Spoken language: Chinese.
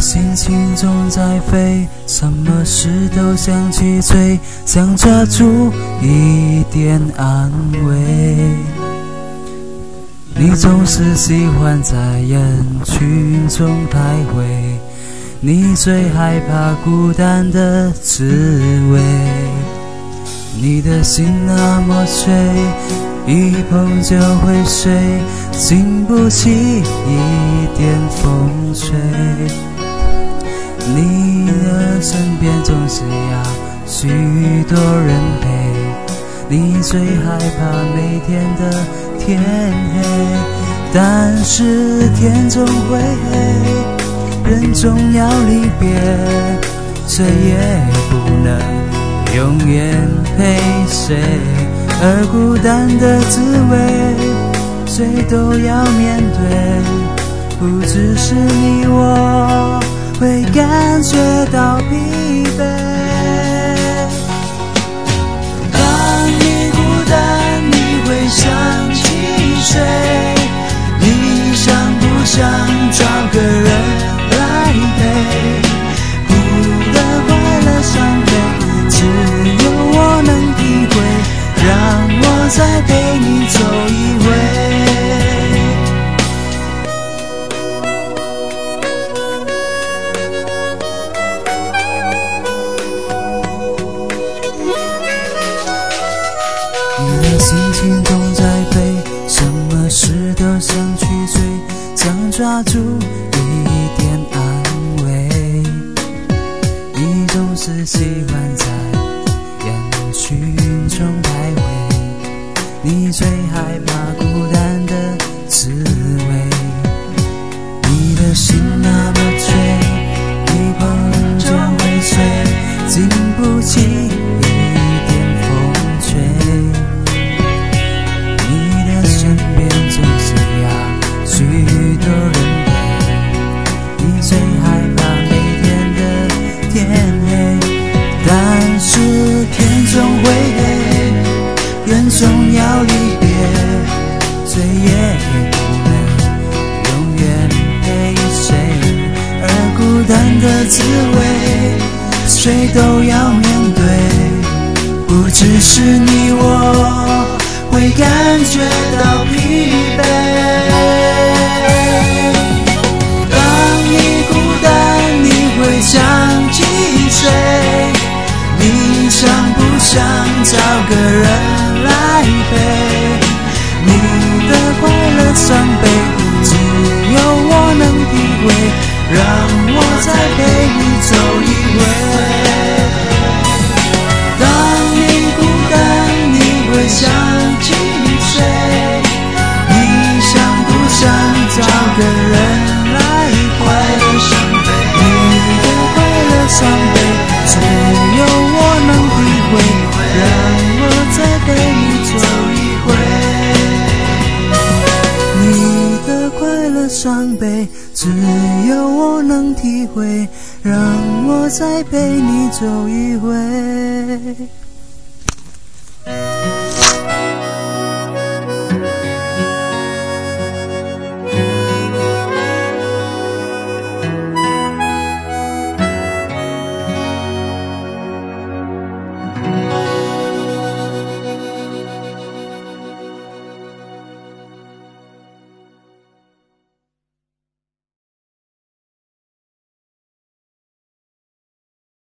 心情总在飞，什么事都想去追，想抓住一点安慰。你总是喜欢在人群中徘徊，你最害怕孤单的滋味。你的心那么脆，一碰就会碎，经不起一点风吹。你的身边总是要许多人陪，你最害怕每天的天黑，但是天总会黑，人总要离别，谁也不能永远陪谁，而孤单的滋味谁都要面对，不只是你我会感觉到疲惫。当你孤单你会想起谁，你想不想找个人来陪，苦的快乐伤悲只有我能体会，让我再陪你走一回。你的心情总在飞，什么事都想去追，想抓住一点安慰。你总是喜欢在人群中徘徊，你最害怕孤单的滋味。你的心那么脆，一碰就会碎，经不起一点风吹。你的身边总是要许多人陪，你最害怕每天的天黑，但是天总会黑，人总要离别，谁也不能永远陪谁，而孤单的滋味谁都要面对，不只是你我会感觉到疲惫。当你孤单你会想起谁，你想不想找个人来陪，你的快乐伤悲只有我能体会，让我再陪你走一回。当你孤单你会想起谁，你想不想找个人来陪，你的快乐伤悲只有我能体会，让我再陪你走一回。你的快乐伤悲只有我能体会，让我再陪你走一回。